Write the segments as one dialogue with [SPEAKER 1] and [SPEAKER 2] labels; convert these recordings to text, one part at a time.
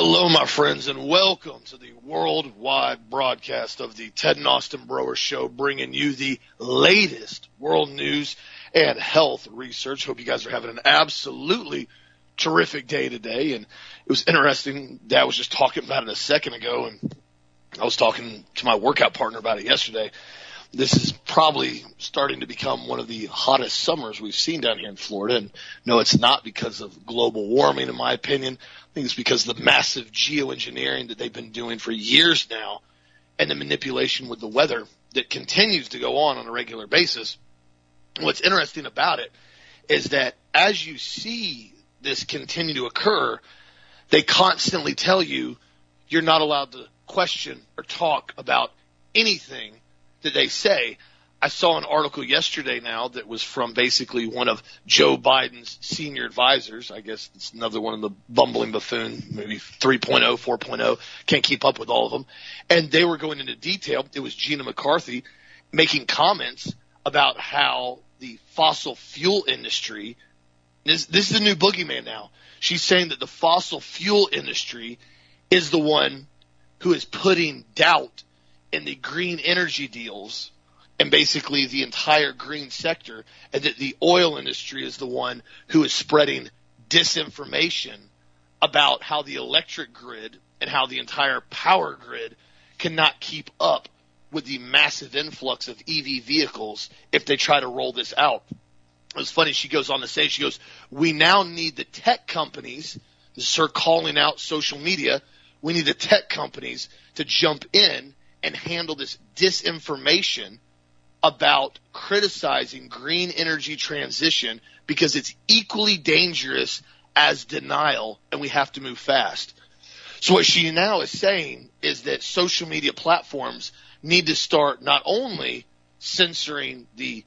[SPEAKER 1] Hello, my friends, and welcome to the worldwide broadcast of the Ted and Austin Broer Show, bringing you the latest world news and health research. Hope you guys are having an absolutely terrific day today. And it was interesting. Dad was just talking about it a second ago, and I was talking to my workout partner about it yesterday. This is probably starting to become one of the hottest summers we've seen down here in Florida. And no, it's not because of global warming, in my opinion. I think it's because of the massive geoengineering that they've been doing for years now and the manipulation with the weather that continues to go on a regular basis. What's interesting about it is that as you see this continue to occur, they constantly tell you you're not allowed to question or talk about anything that they say. I saw an article yesterday now that was from basically one of Joe Biden's senior advisors. I guess it's another one of the bumbling buffoon, maybe 3.0, 4.0. Can't keep up with all of them. And they were going into detail. It was Gina McCarthy making comments about how the fossil fuel industry, this is the new boogeyman now. She's saying that the fossil fuel industry is the one who is putting doubt in the green energy deals and basically the entire green sector, and that the oil industry is the one who is spreading disinformation about how the electric grid and how the entire power grid cannot keep up with the massive influx of EV vehicles if they try to roll this out. It was funny. She goes on to say, she goes, we now need the tech companies, this is her calling out social media, we need the tech companies to jump in and handle this disinformation about criticizing green energy transition because it's equally dangerous as denial, and we have to move fast. So what she now is saying is that social media platforms need to start not only censoring the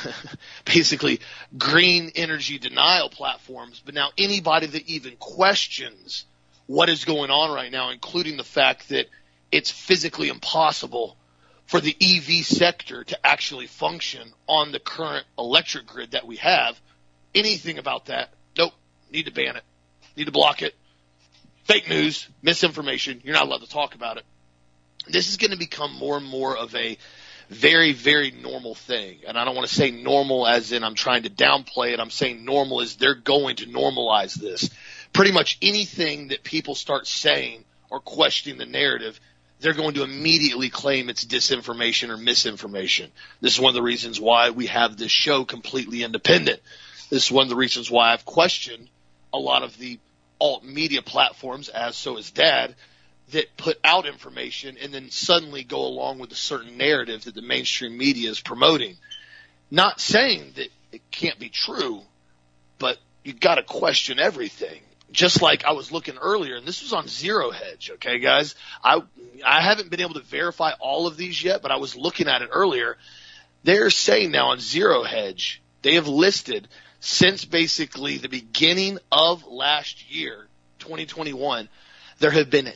[SPEAKER 1] basically green energy denial platforms, but now anybody that even questions what is going on right now, including the fact that it's physically impossible for the EV sector to actually function on the current electric grid that we have. Anything about that, nope, need to ban it, need to block it. Fake news, misinformation, you're not allowed to talk about it. This is going to become more and more of a very, very normal thing. And I don't want to say normal as in I'm trying to downplay it. I'm saying normal as they're going to normalize this. Pretty much anything that people start saying or questioning the narrative, they're going to immediately claim it's disinformation or misinformation. This is one of the reasons why we have this show completely independent. This is one of the reasons why I've questioned a lot of the alt media platforms, as so is Dad, that put out information and then suddenly go along with a certain narrative that the mainstream media is promoting. Not saying that it can't be true, but you've got to question everything. Just like I was looking earlier, and this was on Zero Hedge, okay, guys? I haven't been able to verify all of these yet, but I was looking at it earlier. They're saying now on Zero Hedge, they have listed since basically the beginning of last year, 2021, there have been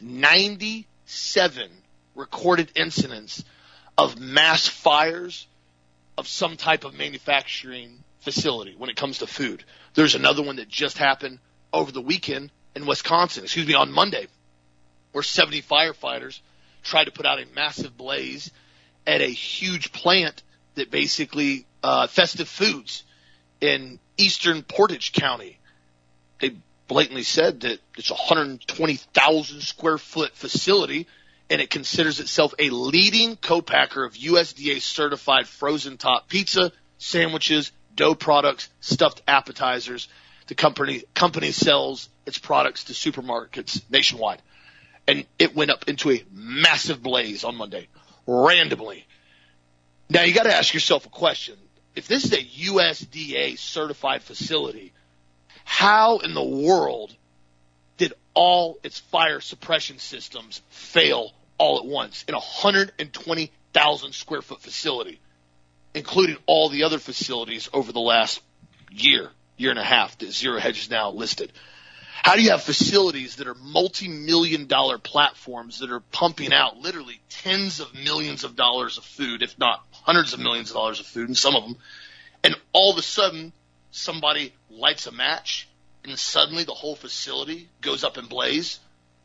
[SPEAKER 1] 97 recorded incidents of mass fires of some type of manufacturing facility when it comes to food. There's another one that just happened over the weekend in Wisconsin, on Monday, where 70 firefighters tried to put out a massive blaze at a huge plant that basically Festive Foods in eastern Portage County. They blatantly said that it's a 120,000 square foot facility, and it considers itself a leading co-packer of USDA certified frozen top pizza, sandwiches, dough products, stuffed appetizers. The company sells its products to supermarkets nationwide. And it went up into a massive blaze on Monday, randomly. Now, you got to ask yourself a question. If this is a USDA certified facility, how in the world did all its fire suppression systems fail all at once in a 120,000 square foot facility, including all the other facilities over the last year and a half that Zero Hedge is now listed? How do you have facilities that are multi-million-dollar platforms that are pumping out literally tens of millions of dollars of food, if not hundreds of millions of dollars of food in some of them, and all of a sudden somebody lights a match and suddenly the whole facility goes up in blaze?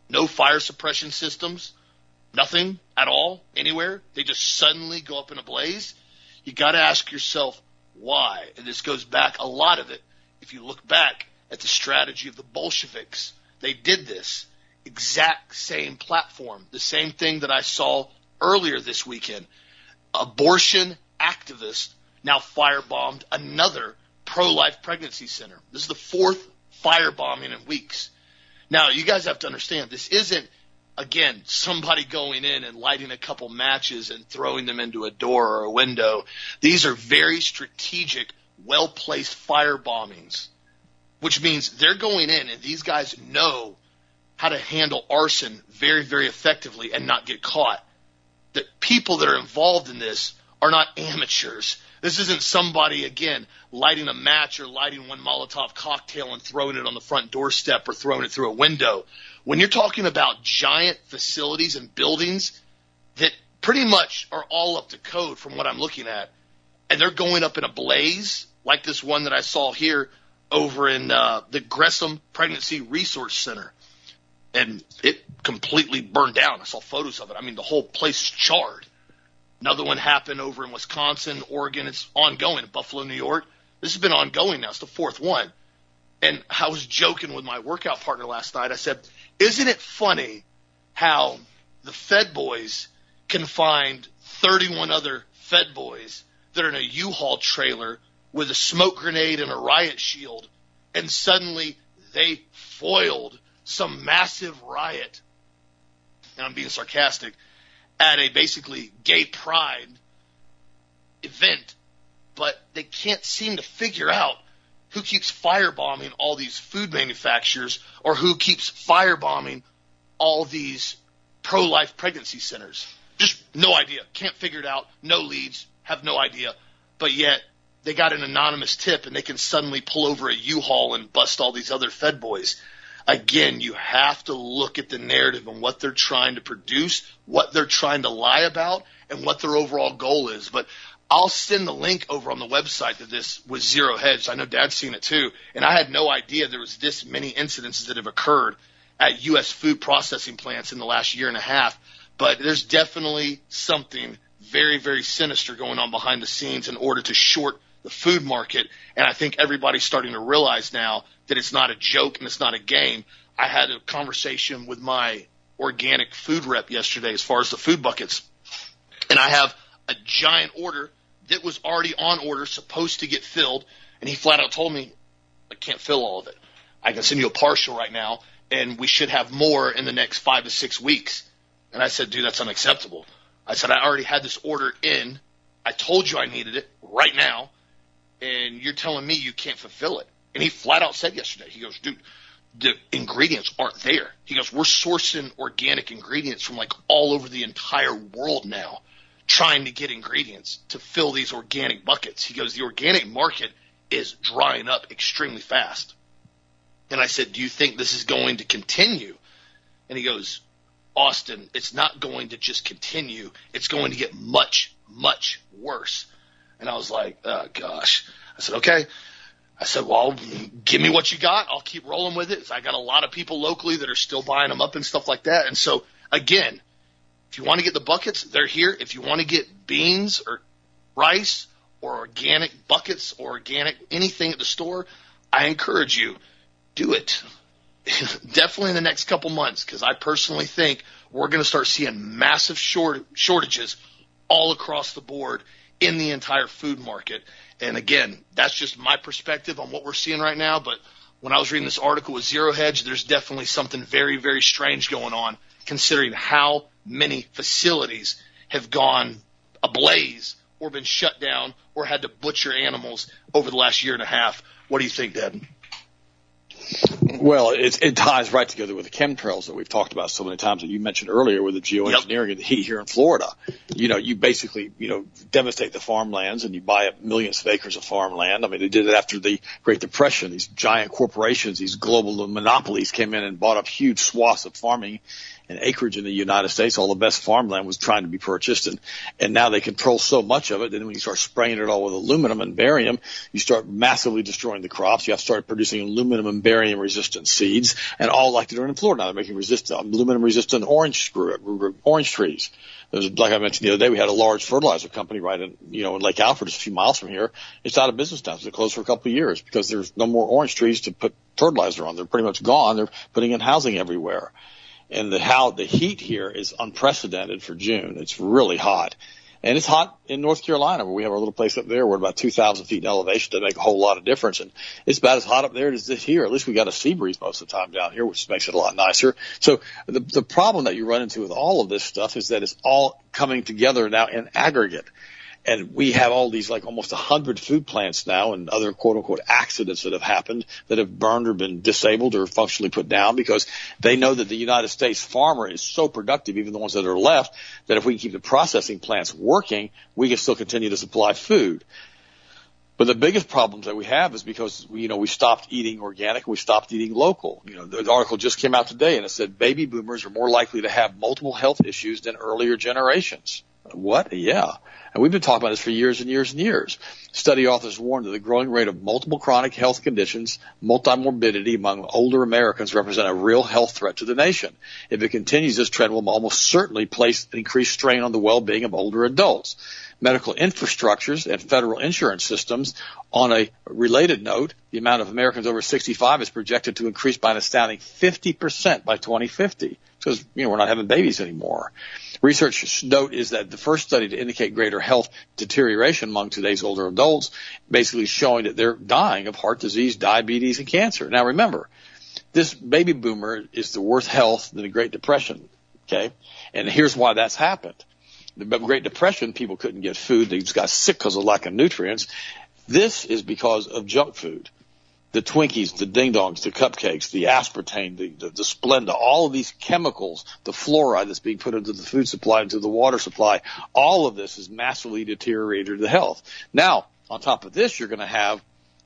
[SPEAKER 1] no fire suppression systems, nothing at all, anywhere. They just suddenly go up in a blaze. You got to ask yourself why. And this goes back, a lot of it, if you look back at the strategy of the Bolsheviks, they did this exact same platform, the same thing that I saw earlier this weekend. Abortion activists now firebombed another pro-life pregnancy center. This is the fourth firebombing in weeks. Now, you guys have to understand, this isn't, again, somebody going in and lighting a couple matches and throwing them into a door or a window. These are very strategic, well-placed firebombings, which means they're going in and these guys know how to handle arson very, very effectively and not get caught. The people that are involved in this are not amateurs. This isn't somebody, again, lighting a match or lighting one Molotov cocktail and throwing it on the front doorstep or throwing it through a window. When you're talking about giant facilities and buildings that pretty much are all up to code from what I'm looking at, and they're going up in a blaze, like this one that I saw here over in the Gresham Pregnancy Resource Center, and it completely burned down. I saw photos of it. I mean, the whole place charred. Another one happened over in Wisconsin, Oregon. It's ongoing. In Buffalo, New York. This has been ongoing now. It's the fourth one. And I was joking with my workout partner last night. I said, isn't it funny how the Fed boys can find 31 other Fed boys that are in a U-Haul trailer with a smoke grenade and a riot shield, and suddenly they foiled some massive riot, and I'm being sarcastic, at a basically gay pride event, but they can't seem to figure out who keeps firebombing all these food manufacturers or who keeps firebombing all these pro-life pregnancy centers. Just no idea. Can't figure it out. No leads. Have no idea. But yet they got an anonymous tip and they can suddenly pull over a U-Haul and bust all these other Fed boys. Again, you have to look at the narrative and what they're trying to produce, what they're trying to lie about, and what their overall goal is. But I'll send the link over on the website to this with Zero Hedge. I know Dad's seen it too, and I had no idea there was this many incidences that have occurred at U.S. food processing plants in the last year and a half. But there's definitely something very, very sinister going on behind the scenes in order to short the food market, and I think everybody's starting to realize now that it's not a joke and it's not a game. I had a conversation with my organic food rep yesterday as far as the food buckets, and I have a giant order that was already on order, supposed to get filled, and he flat out told me, I can't fill all of it. I can send you a partial right now, and we should have more in the next 5 to 6 weeks. And I said, dude, that's unacceptable. I said, I already had this order in. I told you I needed it right now, and you're telling me you can't fulfill it. And he flat out said yesterday, he goes, dude, the ingredients aren't there. He goes, we're sourcing organic ingredients from like all over the entire world now, trying to get ingredients to fill these organic buckets. He goes, the organic market is drying up extremely fast. And I said, do you think this is going to continue? And he goes, Austin, it's not going to just continue. It's going to get much, much worse. And I was like, oh, gosh. I said, okay. I said, well, give me what you got. I'll keep rolling with it. I got a lot of people locally that are still buying them up and stuff like that. And so, again, if you want to get the buckets, they're here. If you want to get beans or rice or organic buckets or organic anything at the store, I encourage you, do it. Definitely in the next couple months, because I personally think we're going to start seeing massive shortages all across the board in the entire food market. And again, that's just my perspective on what we're seeing right now. But when I was reading this article with Zero Hedge, there's definitely something very, very strange going on, considering how many facilities have gone ablaze or been shut down or had to butcher animals over the last year and a half. What do you think, Dad?
[SPEAKER 2] Well, it ties right together with the chemtrails that we've talked about so many times that you mentioned earlier with the geoengineering and the heat here in Florida. You know, you basically, devastate the farmlands and you buy up millions of acres of farmland. I mean, they did it after the Great Depression. These giant corporations, these global monopolies came in and bought up huge swaths of farming and acreage in the United States. All the best farmland was trying to be purchased, and now they control so much of it. Then when you start spraying it all with aluminum and barium, you start massively destroying the crops. You have to start producing aluminum and barium resistant seeds, and all like they're doing in Florida now. They're making aluminum resistant orange trees. Like I mentioned the other day, we had a large fertilizer company right in Lake Alfred, just a few miles from here. It's out of business now. It's closed for a couple of years because there's no more orange trees to put fertilizer on. They're pretty much gone. They're putting in housing everywhere. And the heat here is unprecedented for June. It's really hot. And it's hot in North Carolina, where we have our little place up there. We're about 2,000 feet in elevation. Doesn't make a whole lot of difference. And it's about as hot up there as it is here. At least we got a sea breeze most of the time down here, which makes it a lot nicer. So the problem that you run into with all of this stuff is that it's all coming together now in aggregate. And we have all these like almost 100 food plants now and other quote unquote accidents that have happened that have burned or been disabled or functionally put down because they know that the United States farmer is so productive, even the ones that are left, that if we can keep the processing plants working, we can still continue to supply food. But the biggest problems that we have is because, we stopped eating organic, we stopped eating local. The article just came out today and it said baby boomers are more likely to have multiple health issues than earlier generations. What? Yeah. And we've been talking about this for years and years and years. Study authors warned that the growing rate of multiple chronic health conditions, multimorbidity among older Americans represent a real health threat to the nation. If it continues, this trend will almost certainly place increased strain on the well-being of older adults. Medical infrastructures and federal insurance systems. On a related note, the amount of Americans over 65 is projected to increase by an astounding 50% by 2050 because, we're not having babies anymore. Research note is that the first study to indicate greater health deterioration among today's older adults, basically showing that they're dying of heart disease, diabetes, and cancer. Now remember, this baby boomer is the worse health than the Great Depression, okay? And here's why that's happened. The Great Depression, people couldn't get food. They just got sick because of lack of nutrients. This is because of junk food. The Twinkies, the Ding Dongs, the cupcakes, the aspartame, the Splenda, all of these chemicals, the fluoride that's being put into the food supply, into the water supply, all of this has massively deteriorated the health. Now, on top of this, you're going to have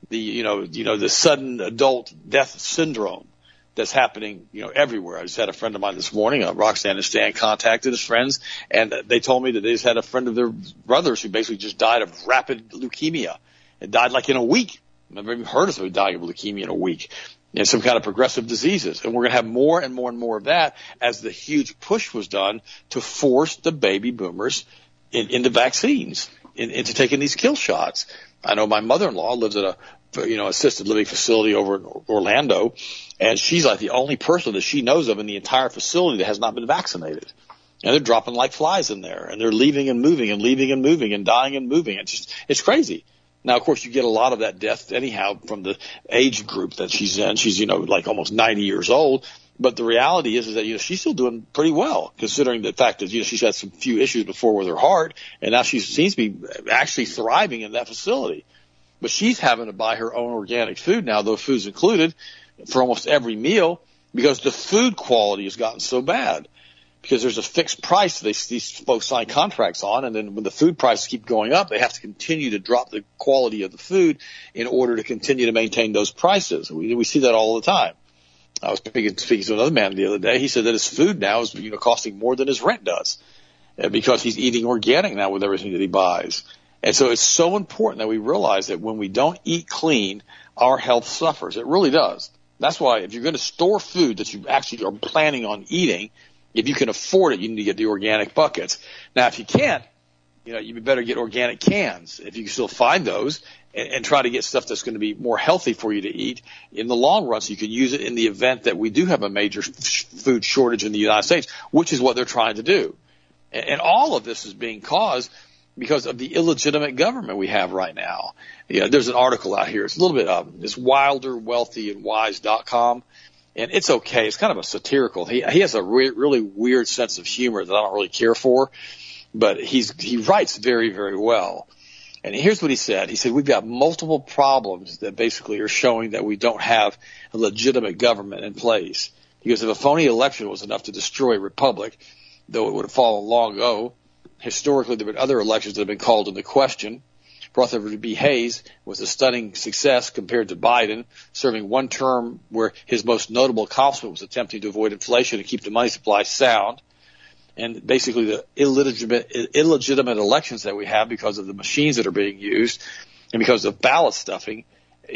[SPEAKER 2] the sudden adult death syndrome that's happening, everywhere. I just had a friend of mine this morning, Roxanne and Stan, contacted his friends, and they told me that they just had a friend of their brothers who basically just died of rapid leukemia and died like in a week. I've never even heard of somebody dying of leukemia in a week. And some kind of progressive diseases. And we're going to have more and more and more of that as the huge push was done to force the baby boomers into vaccines, into taking these kill shots. I know my mother-in-law lives at a assisted living facility over in Orlando, and she's like the only person that she knows of in the entire facility that has not been vaccinated. And they're dropping like flies in there, and they're leaving and moving and leaving and moving and dying and moving. It's crazy. Now, of course, you get a lot of that death anyhow from the age group that she's in. She's, like almost 90 years old. But the reality is that, she's still doing pretty well, considering the fact that, she's had some few issues before with her heart, and now she seems to be actually thriving in that facility. But she's having to buy her own organic food now, though food's included, for almost every meal, because the food quality has gotten so bad. Because there's a fixed price these folks sign contracts on, and then when the food prices keep going up, they have to continue to drop the quality of the food in order to continue to maintain those prices. We see that all the time. I was speaking to another man the other day. He said that his food now is costing more than his rent does because he's eating organic now with everything that he buys. And so it's so important that we realize that when we don't eat clean, our health suffers. It really does. That's why if you're going to store food that you actually are planning on eating, if you can afford it, you need to get the organic buckets. Now, if you can't, you better get organic cans if you can still find those, and try to get stuff that's going to be more healthy for you to eat in the long run, so you can use it in the event that we do have a major food shortage in the United States, which is what they're trying to do. And all of this is being caused because of the illegitimate government we have right now. There's an article out here. It's a little bit it's wilderwealthyandwise.com. And it's okay. It's kind of a satirical. He has a really weird sense of humor that I don't really care for, but he writes very, very well. And here's what he said. He said, we've got multiple problems that basically are showing that we don't have a legitimate government in place. Because if a phony election was enough to destroy a republic, though it would have fallen long ago, historically there have been other elections that have been called into question. Rutherford B. Hayes was a stunning success compared to Biden, serving one term where his most notable accomplishment was attempting to avoid inflation and keep the money supply sound. And basically the illegitimate elections that we have because of the machines that are being used and because of ballot stuffing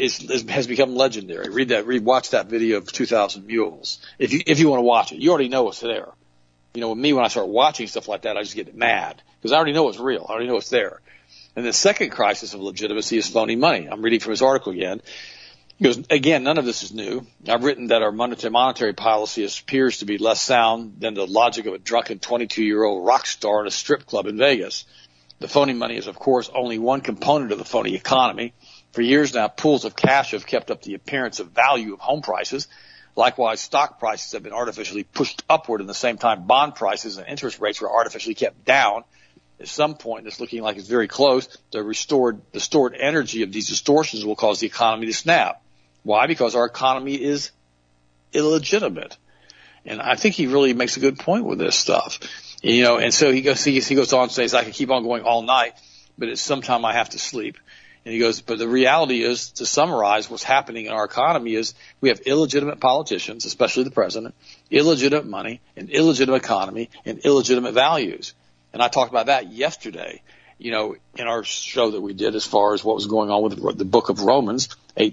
[SPEAKER 2] has become legendary. Watch that video of 2,000 Mules. If you want to watch it, you already know it's there. You know, with me, when I start watching stuff like that, I just get mad because I already know it's real. I already know it's there. And the second crisis of legitimacy is phony money. I'm reading from his article again. He goes, again, none of this is new. I've written that our monetary policy appears to be less sound than the logic of a drunken 22-year-old rock star in a strip club in Vegas. The phony money is, of course, only one component of the phony economy. For years now, pools of cash have kept up the appearance of value of home prices. Likewise, stock prices have been artificially pushed upward in the same time bond prices and interest rates were artificially kept down. At some point, it's looking like it's very close. The stored energy of these distortions will cause the economy to snap. Why? Because our economy is illegitimate. And I think he really makes a good point with this stuff. You know, and so he goes on and says, I can keep on going all night, but at some time I have to sleep. And he goes, but the reality is, to summarize what's happening in our economy is we have illegitimate politicians, especially the president, illegitimate money, an illegitimate economy, and illegitimate values. And I talked about that yesterday, you know, in our show that we did as far as what was going on with the book of Romans,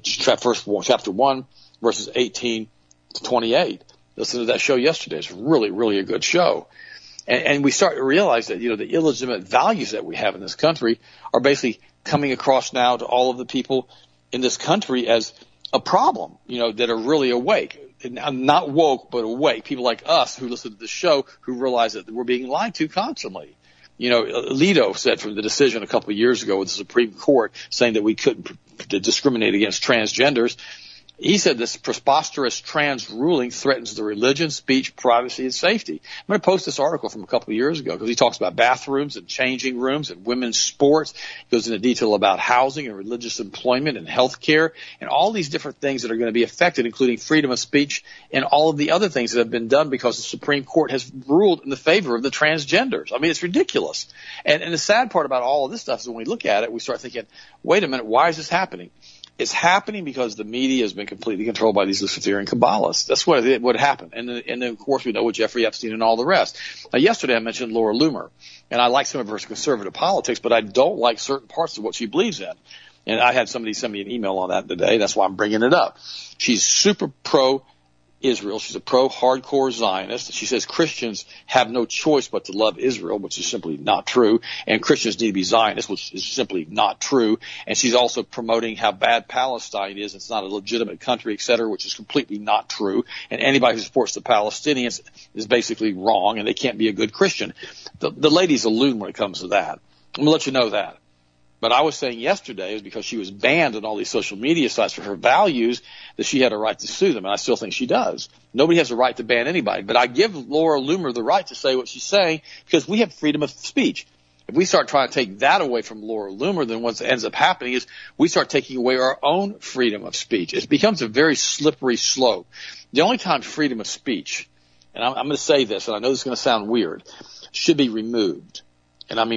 [SPEAKER 2] chapter 1, verses 18 to 28. Listen to that show yesterday. It's really, really a good show. And we start to realize that, you know, the illegitimate values that we have in this country are basically coming across now to all of the people in this country as a problem, you know, that are really awake. And not woke, but awake. People like us who listen to the show who realize that we're being lied to constantly. You know, Alito said from the decision a couple of years ago with the Supreme Court saying that we couldn't discriminate against transgenders. He said this preposterous trans ruling threatens the religion, speech, privacy, and safety. I'm going to post this article from a couple of years ago because he talks about bathrooms and changing rooms and women's sports. He goes into detail about housing and religious employment and health care and all these different things that are going to be affected, including freedom of speech and all of the other things that have been done because the Supreme Court has ruled in the favor of the transgenders. I mean, it's ridiculous. And the sad part about all of this stuff is when we look at it, we start thinking, wait a minute, why is this happening? It's happening because the media has been completely controlled by these Luciferian Kabbalists. That's what happened. And then, of course, we know with Jeffrey Epstein and all the rest. Now, yesterday I mentioned Laura Loomer, and I like some of her conservative politics, but I don't like certain parts of what she believes in. And I had somebody send me an email on that today. That's why I'm bringing it up. She's super pro-Israel. She's a pro-hardcore Zionist. She says Christians have no choice but to love Israel, which is simply not true. And Christians need to be Zionists, which is simply not true. And she's also promoting how bad Palestine is. It's not a legitimate country, et cetera, which is completely not true. And anybody who supports the Palestinians is basically wrong, and they can't be a good Christian. The lady's a loon when it comes to that. I'm going to let you know that. But I was saying yesterday is because she was banned on all these social media sites for her values that she had a right to sue them, and I still think she does. Nobody has a right to ban anybody, but I give Laura Loomer the right to say what she's saying because we have freedom of speech. If we start trying to take that away from Laura Loomer, then what ends up happening is we start taking away our own freedom of speech. It becomes a very slippery slope. The only time freedom of speech, and I'm going to say this, and I know this is going to sound weird, should be removed, and I mean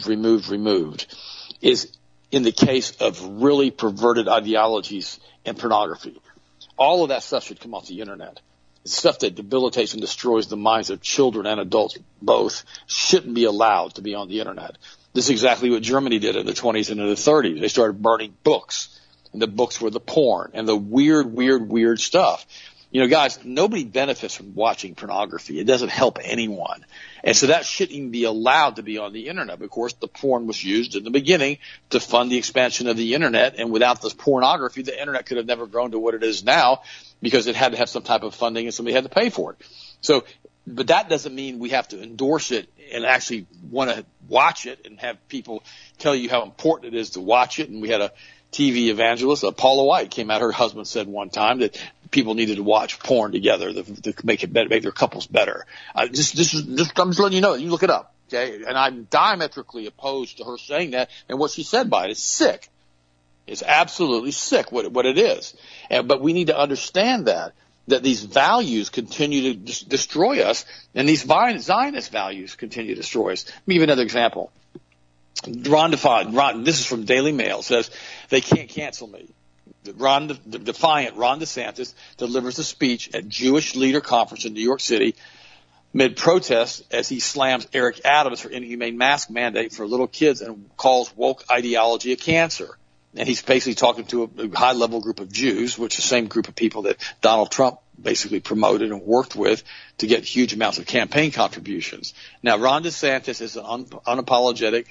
[SPEAKER 2] removed, is in the case of really perverted ideologies and pornography. All of that stuff should come off the internet. It's stuff that debilitates and destroys the minds of children and adults both shouldn't be allowed to be on the internet. This is exactly what Germany did in the 20s and in the 30s. They started burning books, and the books were the porn and the weird stuff. You know, guys, nobody benefits from watching pornography. It doesn't help anyone. And so that shouldn't even be allowed to be on the internet. Of course, the porn was used in the beginning to fund the expansion of the internet. And without this pornography, the internet could have never grown to what it is now because it had to have some type of funding and somebody had to pay for it. So, but that doesn't mean we have to endorse it and actually want to watch it and have people tell you how important it is to watch it. And we had a TV evangelist, Paula White, came out. Her husband said one time that people needed to watch porn together to make it better, make their couples better. I'm just letting you know. You look it up, okay? And I'm diametrically opposed to her saying that. And what she said by it is sick. It's absolutely sick what it is. But we need to understand that these values continue to destroy us, and these Zionist values continue to destroy us. Let me give you another example. This is from Daily Mail, says they can't cancel me. Defiant Ron DeSantis delivers a speech at Jewish leader conference in New York City mid protest as he slams Eric Adams for inhumane mask mandate for little kids and calls woke ideology a cancer. And he's basically talking to a high level group of Jews, which is the same group of people that Donald Trump basically promoted and worked with to get huge amounts of campaign contributions. Now, Ron DeSantis is an unapologetic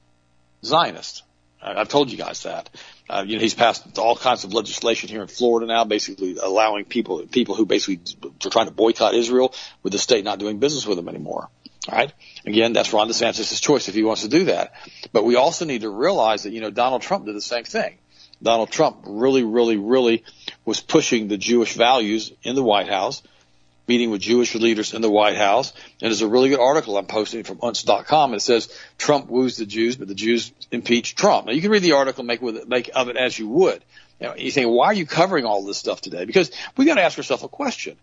[SPEAKER 2] Zionist. I've told you guys that. He's passed all kinds of legislation here in Florida now, basically allowing people who basically are trying to boycott Israel with the state not doing business with them anymore. All right. Again, that's Ron DeSantis' choice if he wants to do that. But we also need to realize that, Donald Trump did the same thing. Donald Trump really, really, really was pushing the Jewish values in the White House, meeting with Jewish leaders in the White House. And there's a really good article I'm posting from unz.com. It says Trump woos the Jews, but the Jews impeach Trump. Now, you can read the article, make of it as you would. You think, why are you covering all this stuff today? Because we got to ask ourselves a question.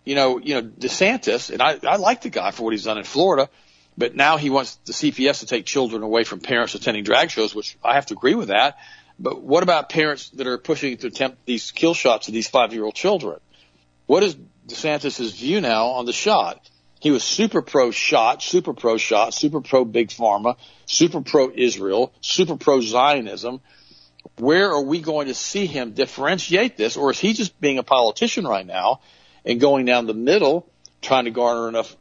[SPEAKER 2] DeSantis, and I like the guy for what he's done in Florida, but now he wants the CPS to take children away from parents attending drag shows, which I have to agree with that. But what about parents that are pushing to attempt these kill shots of these 5-year-old children? What is DeSantis' view now on the shot? He was super pro shot, super pro big pharma, super pro Israel, super pro Zionism. Where are we going to see him differentiate this? Or is he just being a politician right now and going down the middle, trying to garner enough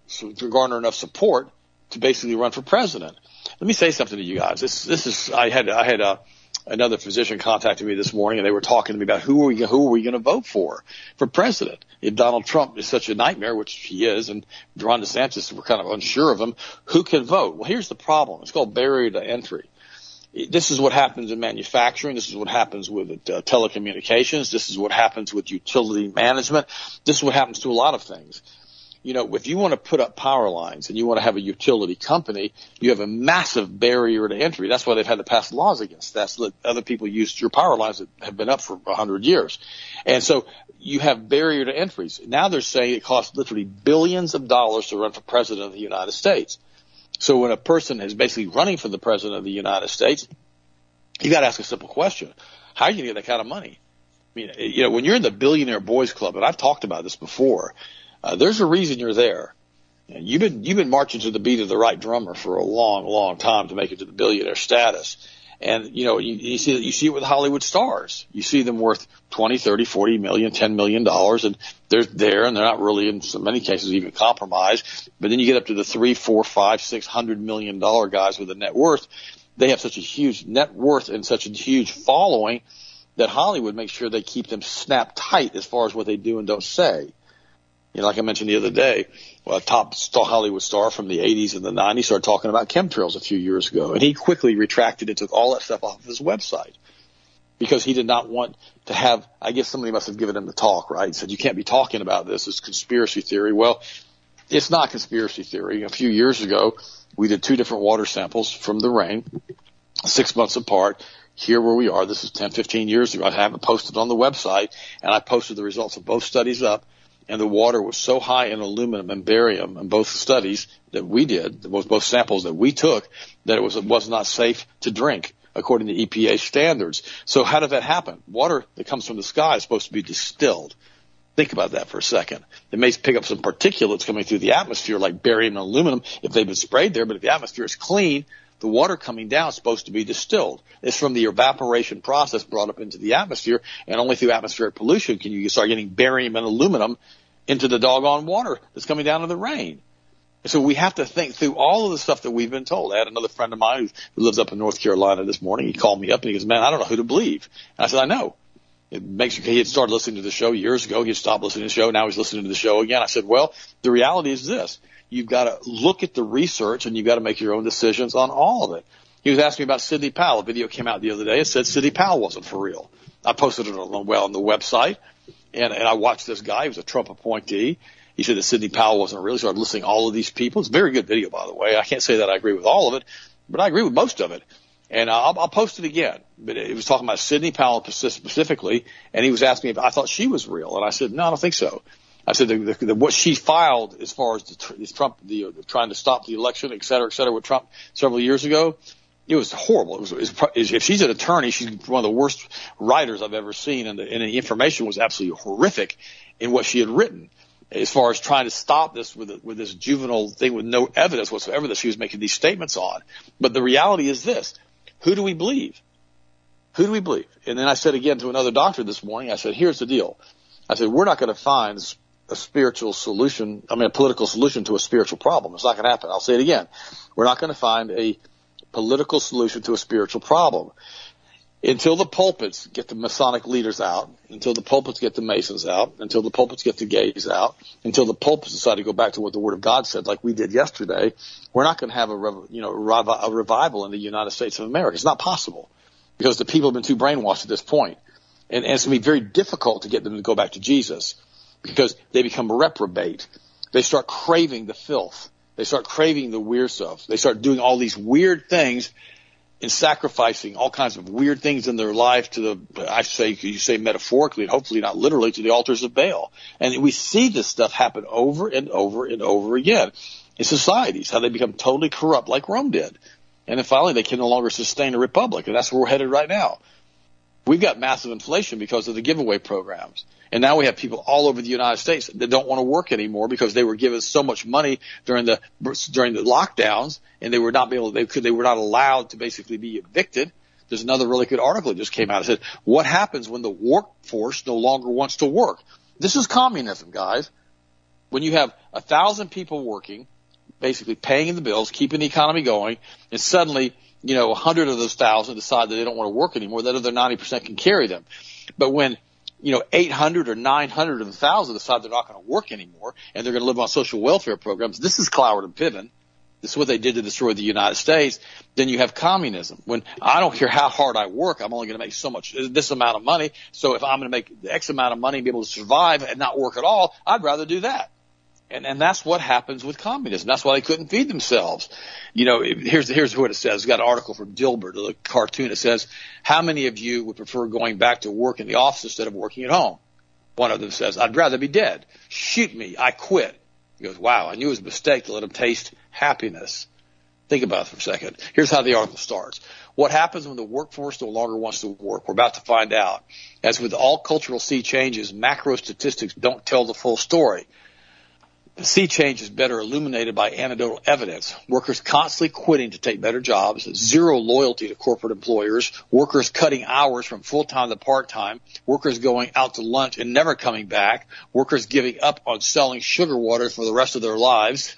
[SPEAKER 2] support to basically run for president? Let me say something to you guys. I had another physician contacted me this morning, and they were talking to me about who are we going to vote for president? If Donald Trump is such a nightmare, which he is, and Ron DeSantis, we're kind of unsure of him, who can vote? Well, here's the problem. It's called barrier to entry. This is what happens in manufacturing. This is what happens with telecommunications. This is what happens with utility management. This is what happens to a lot of things. If you want to put up power lines and you want to have a utility company, you have a massive barrier to entry. That's why they've had to pass laws against that, so that other people use your power lines that have been up for 100 years. And so you have barrier to entries. Now they're saying it costs literally billions of dollars to run for president of the United States. So when a person is basically running for the president of the United States, you got to ask a simple question. How are you going to get that kind of money? I mean, when you're in the Billionaire Boys Club, and I've talked about this before, there's a reason you're there. And you've been marching to the beat of the right drummer for a long, long time to make it to the billionaire status. And, you see it with Hollywood stars. You see them worth 20, 30, 40 million, $10 million, and they're there, and they're not really, in so many cases, even compromised. But then you get up to the $300, $400, $500, $600 million guys with a net worth. They have such a huge net worth and such a huge following that Hollywood makes sure they keep them snapped tight as far as what they do and don't say. Like I mentioned the other day, a top Hollywood star from the 80s and the 90s started talking about chemtrails a few years ago, and he quickly retracted and took all that stuff off of his website because he did not want to have, I guess somebody must have given him the talk, right? He said, you can't be talking about this. It's conspiracy theory. Well, it's not conspiracy theory. A few years ago, we did 2 different water samples from the rain, 6 months apart. Here where we are, this is 10, 15 years ago. I have it posted on the website, and I posted the results of both studies up. And the water was so high in aluminum and barium in both studies that we did, both samples that we took, that it was not safe to drink according to EPA standards. So how did that happen? Water that comes from the sky is supposed to be distilled. Think about that for a second. It may pick up some particulates coming through the atmosphere like barium and aluminum if they've been sprayed there, but if the atmosphere is clean, the water coming down is supposed to be distilled. It's from the evaporation process brought up into the atmosphere, and only through atmospheric pollution can you start getting barium and aluminum into the doggone water that's coming down in the rain. So we have to think through all of the stuff that we've been told. I had another friend of mine who lives up in North Carolina this morning. He called me up and he goes, man, I don't know who to believe. And I said, I know. He had started listening to the show years ago. He had stopped listening to the show. Now he's listening to the show again. I said, well, the reality is this. You've got to look at the research and you've got to make your own decisions on all of it. He was asking me about Sidney Powell. A video came out the other day. It said Sidney Powell wasn't for real. I posted it on the website. And I watched this guy. He was a Trump appointee. He said that Sidney Powell wasn't real. He started listing all of these people. It's a very good video, by the way. I can't say that I agree with all of it, but I agree with most of it. And I'll post it again. But it was talking about Sidney Powell specifically, and he was asking me if I thought she was real. And I said, no, I don't think so. I said what she filed as far as Trump trying to stop the election, et cetera, with Trump several years ago, It was horrible. If she's an attorney, she's one of the worst writers I've ever seen, and the information was absolutely horrific in what she had written, as far as trying to stop this with this juvenile thing with no evidence whatsoever that she was making these statements on. But the reality is this: who do we believe? Who do we believe? And then I said again to another doctor this morning, I said, here's the deal. I said, we're not going to find a political solution to a spiritual problem. It's not going to happen. I'll say it again. We're not going to find a political solution to a spiritual problem until the pulpits get the Masonic leaders out, until the pulpits get the Masons out, until the pulpits get the gays out, until the pulpits decide to go back to what the Word of God said, like we did yesterday. We're not going to have a revival in the United States of America. It's not possible, because the people have been too brainwashed at this point. And it's going to be very difficult to get them to go back to Jesus, because they become reprobate. They start craving the filth. They start craving the weird stuff. They start doing all these weird things and sacrificing all kinds of weird things in their life to you say metaphorically and hopefully not literally, to the altars of Baal. And we see this stuff happen over and over and over again in societies, how they become totally corrupt like Rome did. And then finally they can no longer sustain a republic, and that's where we're headed right now. We've got massive inflation because of the giveaway programs. And now we have people all over the United States that don't want to work anymore because they were given so much money during the lockdowns, and they were not allowed to basically be evicted. There's another really good article that just came out. It said, what happens when the workforce no longer wants to work? This is communism, guys. When you have 1,000 people working, basically paying the bills, keeping the economy going, and suddenly 100 of those 1,000 decide that they don't want to work anymore, that other 90% can carry them. But when 800 or 900 of 1,000 decide they're not going to work anymore and they're going to live on social welfare programs, this is Cloward and Piven. This is what they did to destroy the United States. Then you have communism. When I don't care how hard I work, I'm only going to make this amount of money. So if I'm going to make X amount of money and be able to survive and not work at all, I'd rather do that. And that's what happens with communism. That's why they couldn't feed themselves. Here's what it says. We've got an article from Dilbert, the cartoon. It says, how many of you would prefer going back to work in the office instead of working at home? One of them says, I'd rather be dead. Shoot me. I quit. He goes, wow, I knew it was a mistake to let him taste happiness. Think about it for a second. Here's how the article starts. What happens when the workforce no longer wants to work? We're about to find out. As with all cultural sea changes, macro statistics don't tell the full story. The sea change is better illuminated by anecdotal evidence. Workers constantly quitting to take better jobs, zero loyalty to corporate employers, workers cutting hours from full-time to part-time, workers going out to lunch and never coming back, workers giving up on selling sugar water for the rest of their lives.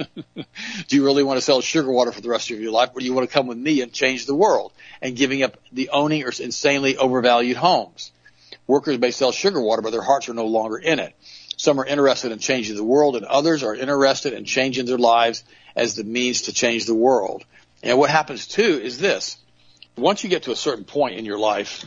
[SPEAKER 2] Do you really want to sell sugar water for the rest of your life, or do you want to come with me and change the world? And giving up the owning or insanely overvalued homes. Workers may sell sugar water, but their hearts are no longer in it. Some are interested in changing the world, and others are interested in changing their lives as the means to change the world. And what happens, too, is this. Once you get to a certain point in your life,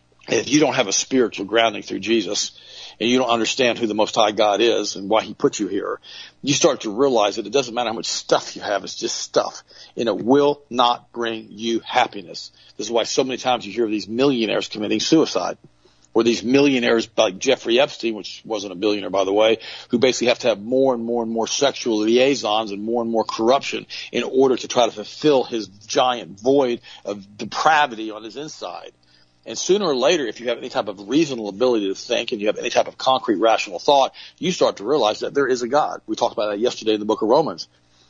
[SPEAKER 2] if you don't have a spiritual grounding through Jesus, and you don't understand who the Most High God is and why He put you here, you start to realize that it doesn't matter how much stuff you have, it's just stuff. And it will not bring you happiness. This is why so many times you hear of these millionaires committing suicide. Or these millionaires like Jeffrey Epstein, which wasn't a billionaire, by the way, who basically have to have more and more and more sexual liaisons and more corruption in order to try to fulfill his giant void of depravity on his inside. And sooner or later, if you have any type of reasonable ability to think and you have any type of concrete rational thought, you start to realize that there is a God. We talked about that yesterday in the book of Romans.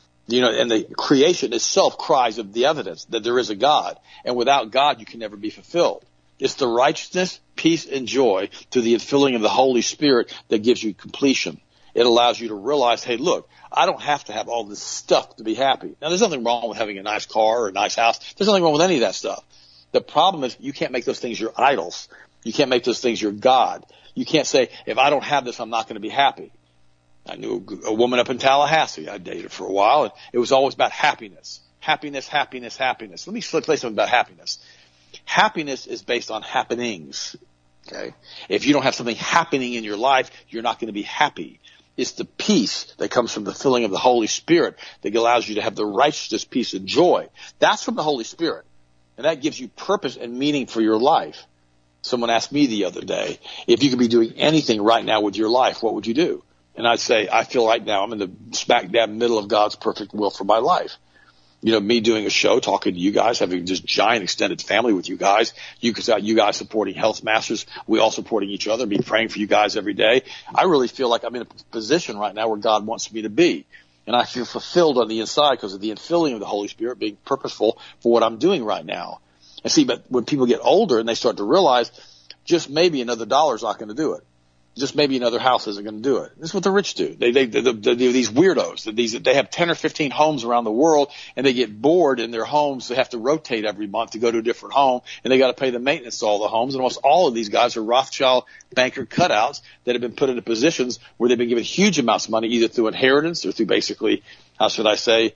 [SPEAKER 2] And the creation itself cries of the evidence that there is a God. And without God, you can never be fulfilled. It's the righteousness, peace, and joy through the infilling of the Holy Spirit that gives you completion. It allows you to realize, hey, look, I don't have to have all this stuff to be happy. Now, there's nothing wrong with having a nice car or a nice house. There's nothing wrong with any of that stuff. The problem is you can't make those things your idols. You can't make those things your God. You can't say, if I don't have this, I'm not going to be happy. I knew a woman up in Tallahassee I dated for a while, and it was always about happiness. Happiness, happiness, happiness. Let me say something about happiness. Happiness is based on happenings. Okay? If you don't have something happening in your life, you're not going to be happy. It's the peace that comes from the filling of the Holy Spirit that allows you to have the righteousness, peace, and joy. That's from the Holy Spirit. And that gives you purpose and meaning for your life. Someone asked me the other day, if you could be doing anything right now with your life, what would you do? And I'd say, I feel right now I'm in the smack dab middle of God's perfect will for my life. me doing a show, talking to you guys, having this giant extended family with you guys, you guys supporting Health Masters, we all supporting each other, me praying for you guys every day. I really feel like I'm in a position right now where God wants me to be. And I feel fulfilled on the inside because of the infilling of the Holy Spirit being purposeful for what I'm doing right now. And see, but when people get older and they start to realize just maybe another dollar is not going to do it. Just maybe another house isn't going to do it. This is what the rich do. They're these weirdos. They have 10 or 15 homes around the world, and they get bored in their homes. They have to rotate every month to go to a different home, and they got to pay the maintenance to all the homes. And almost all of these guys are Rothschild banker cutouts that have been put into positions where they've been given huge amounts of money, either through inheritance or through basically, how should I say,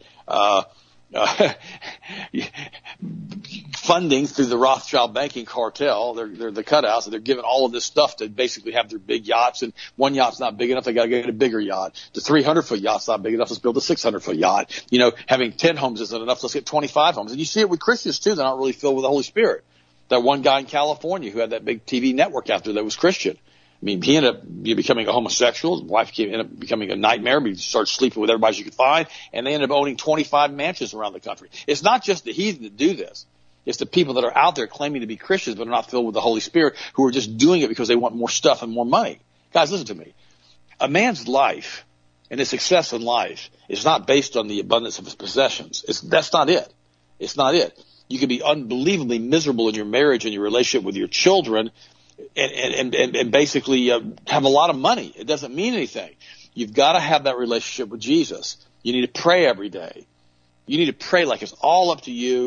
[SPEAKER 2] funding through the Rothschild banking cartel. They're the cutouts, and they're given all of this stuff to basically have their big yachts. And one yacht's not big enough, they got to get a bigger yacht. The 300-foot yacht's not big enough, let's build a 600-foot yacht. Having 10 homes isn't enough, let's get 25 homes. And you see it with Christians too. They're not really filled with the Holy Spirit. That one guy in California who had that big TV network out there that was Christian. I mean, he ended up becoming a homosexual. His wife ended up becoming a nightmare. He started sleeping with everybody you could find, and they ended up owning 25 mansions around the country. It's not just the heathen that do this. It's the people that are out there claiming to be Christians but are not filled with the Holy Spirit, who are just doing it because they want more stuff and more money. Guys, listen to me. A man's life and his success in life is not based on the abundance of his possessions. That's not it. It's not it. You can be unbelievably miserable in your marriage and your relationship with your children and basically have a lot of money. It doesn't mean anything. You've got to have that relationship with Jesus. You need to pray every day. You need to pray like it's all up to you.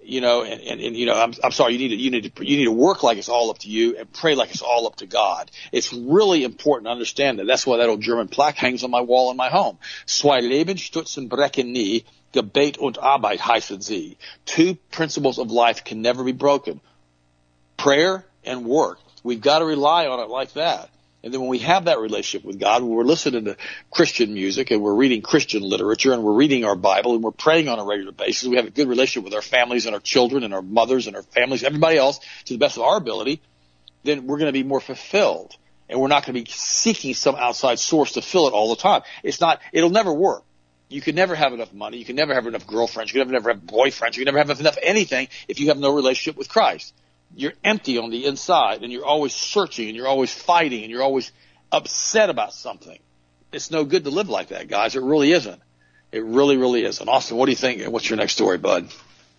[SPEAKER 2] I'm sorry. You need to work like it's all up to you and pray like it's all up to God. It's really important to understand that. That's why that old German plaque hangs on my wall in my home. Zwei Lebensstützen brechen nie, Gebet und Arbeit heißen sie. 2 principles of life can never be broken: prayer and work. We've got to rely on it like that. And then when we have that relationship with God, when we're listening to Christian music and we're reading Christian literature and we're reading our Bible and we're praying on a regular basis, we have a good relationship with our families and our children and our mothers and our families, everybody else, to the best of our ability, then we're going to be more fulfilled. And we're not going to be seeking some outside source to fill it all the time. It'll never work. You can never have enough money. You can never have enough girlfriends. You can never have boyfriends. You can never have enough anything if you have no relationship with Christ. You're empty on the inside, and you're always searching, and you're always fighting, and you're always upset about something. It's no good to live like that, guys. It really isn't. It really, really isn't. Austin, what do you think? What's your next story, bud?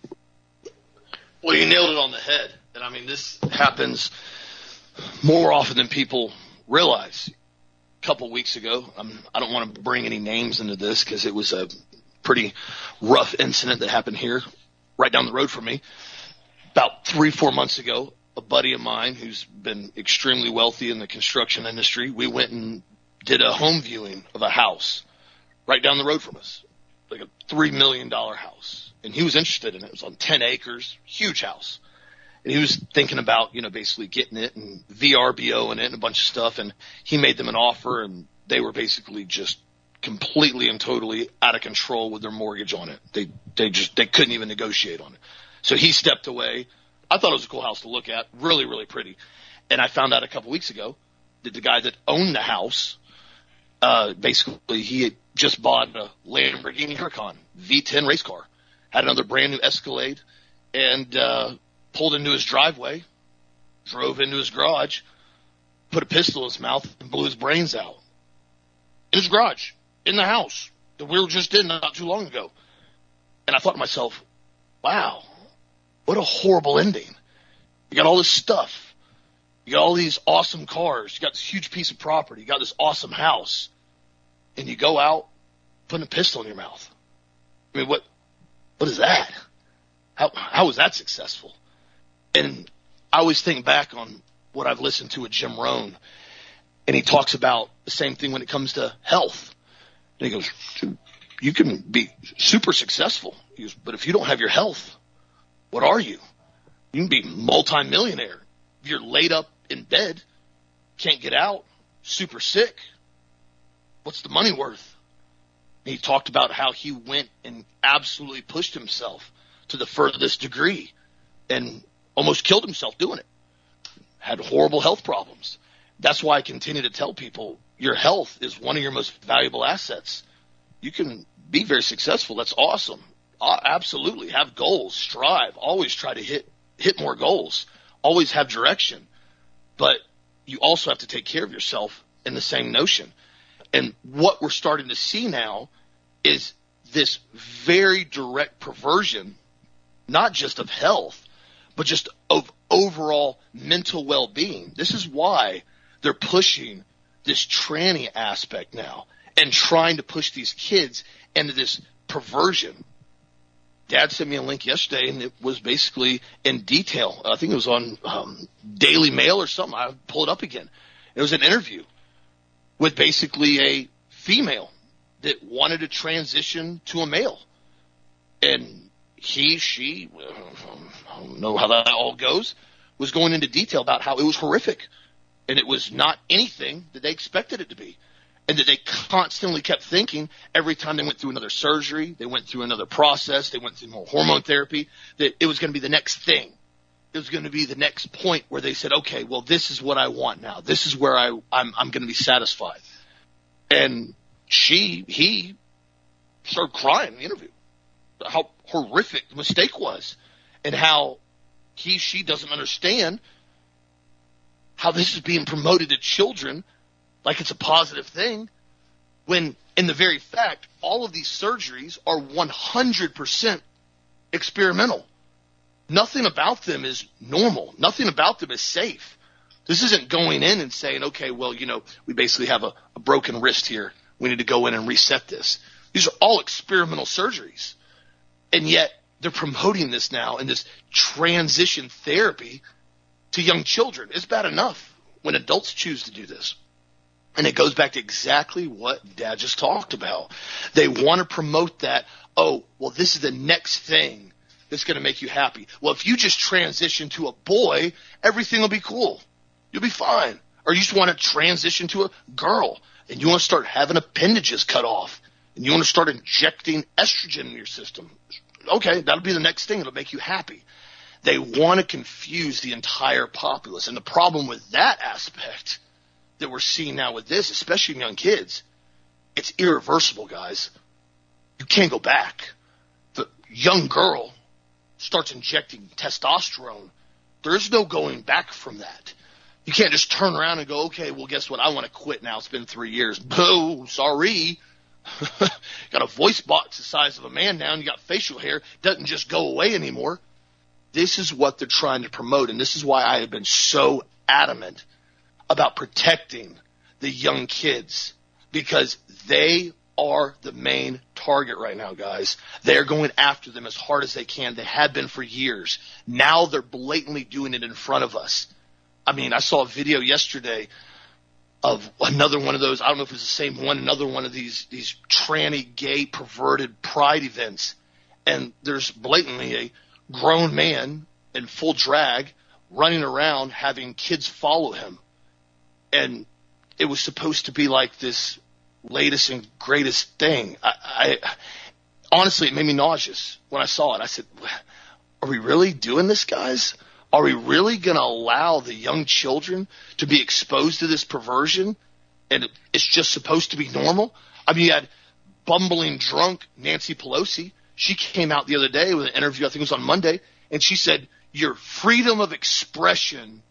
[SPEAKER 1] Well, you nailed it on the head. And, I mean, this happens more often than people realize. A couple weeks ago, I don't want to bring any names into this because it was a pretty rough incident that happened here right down the road from me. About 3-4 months ago, a buddy of mine who's been extremely wealthy in the construction industry, we went and did a home viewing of a house right down the road from us, like a $3 million house. And he was interested in it. It was on 10 acres, huge house. And he was thinking about, basically getting it and VRBO in it and a bunch of stuff. And he made them an offer, and they were basically just completely and totally out of control with their mortgage on it. They couldn't even negotiate on it. So he stepped away. I thought it was a cool house to look at, really, really pretty. And I found out a couple weeks ago that the guy that owned the house, basically he had just bought a Lamborghini Huracan V10 race car, had another brand new Escalade, and pulled into his driveway, drove into his garage, put a pistol in his mouth, and blew his brains out. In his garage, in the house that we were just in not too long ago. And I thought to myself, wow. What a horrible ending. You got all this stuff. You got all these awesome cars. You got this huge piece of property. You got this awesome house. And you go out putting a pistol in your mouth. I mean, what is that? How was that successful? And I always think back on what I've listened to with Jim Rohn. And he talks about the same thing when it comes to health. And he goes, you can be super successful. He goes, but if you don't have your health, what are you? You can be multimillionaire. If you're laid up in bed, can't get out, super sick, what's the money worth? And he talked about how he went and absolutely pushed himself to the furthest degree and almost killed himself doing it. Had horrible health problems. That's why I continue to tell people your health is one of your most valuable assets. You can be very successful. That's awesome. Absolutely. Have goals, strive, always try to hit more goals, always have direction. But you also have to take care of yourself in the same notion. And what we're starting to see now is this very direct perversion, not just of health, but just of overall mental well-being. This is why they're pushing this tranny aspect now and trying to push these kids into this perversion. Dad sent me a link yesterday, and it was basically in detail. I think it was on Daily Mail or something. I pull it up again. It was an interview with basically a female that wanted to transition to a male. And she, I don't know how that all goes, was going into detail about how it was horrific. And it was not anything that they expected it to be. And that they constantly kept thinking every time they went through another surgery, they went through another process, they went through more hormone therapy, that it was going to be the next thing. It was going to be the next point where they said, okay, well, this is what I want now. This is where I'm going to be satisfied. And he started crying in the interview. How horrific the mistake was. And how she doesn't understand how this is being promoted to children like it's a positive thing, when in the very fact, all of these surgeries are 100% experimental. Nothing about them is normal. Nothing about them is safe. This isn't going in and saying, okay, well, we basically have a broken wrist here. We need to go in and reset this. These are all experimental surgeries. And yet they're promoting this now in this transition therapy to young children. It's bad enough when adults choose to do this. And it goes back to exactly what Dad just talked about. They want to promote that, oh, well, this is the next thing that's going to make you happy. Well, if you just transition to a boy, everything will be cool. You'll be fine. Or you just want to transition to a girl, and you want to start having appendages cut off, and you want to start injecting estrogen in your system. Okay, that'll be the next thing. It'll make you happy. They want to confuse the entire populace. And the problem with that aspect that we're seeing now with this, especially in young kids, it's irreversible, guys. You can't go back. The young girl starts injecting testosterone. There's no going back from that. You can't just turn around and go, okay, well, guess what? I want to quit now. It's been 3 years. Boo, sorry. Got a voice box the size of a man now, and you got facial hair. Doesn't just go away anymore. This is what they're trying to promote, and this is why I have been so adamant about protecting the young kids, because they are the main target right now, guys. They're going after them as hard as they can. They have been for years. Now they're blatantly doing it in front of us. I mean, I saw a video yesterday of another one of those, I don't know if it's the same one, another one of these tranny, gay, perverted pride events. And there's blatantly a grown man in full drag running around having kids follow him. And it was supposed to be like this latest and greatest thing. I honestly, it made me nauseous when I saw it. I said, are we really doing this, guys? Are we really going to allow the young children to be exposed to this perversion? And it's just supposed to be normal? I mean, you had bumbling drunk Nancy Pelosi. She came out the other day with an interview, I think it was on Monday, and she said, your freedom of expression